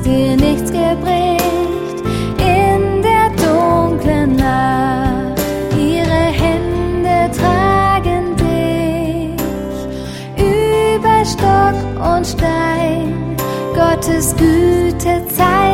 dir nichts gebricht in der dunklen Nacht. Ihre Hände tragen dich über Stock und Stein. Gottes Güte zeigt